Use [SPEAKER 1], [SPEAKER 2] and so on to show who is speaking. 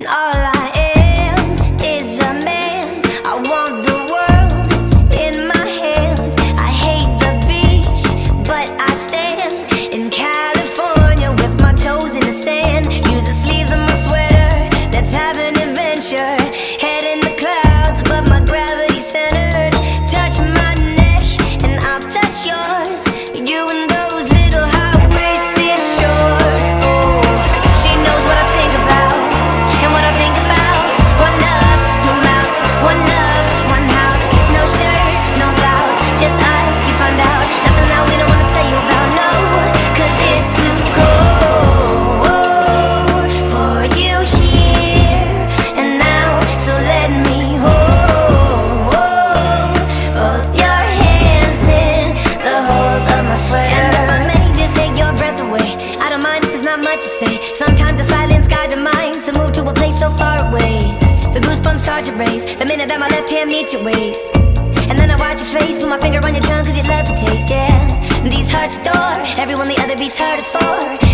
[SPEAKER 1] all I am is a man. I want the world in my hands. I hate the beach, but I stand in California with my toes in the sand. Use the sleeves of my sweater, let's have an adventure. Head in the clouds, but my gravity's centered. Touch my neck and I'll touch yours. You and those little high-waisted shorts. Oh, she knows what I think about and what I think about. One love, two mouths. One love, one house. No shirt, no blouse, just us, you find out. Nothing that we don't wanna tell you about, no, 'cause it's too cold for you here and now. So let me hold both your hands in the holes of my sweater. And if I may just take your breath away, I don't mind if there's not much to say. Sometimes the silence guides the mind to move to a place so far away. The goosebumps start to raise the minute that my left hand meets your waist. And then I watch your face, put my finger on your tongue 'cause you love the taste, yeah. These hearts adore everyone the other beats hardest for.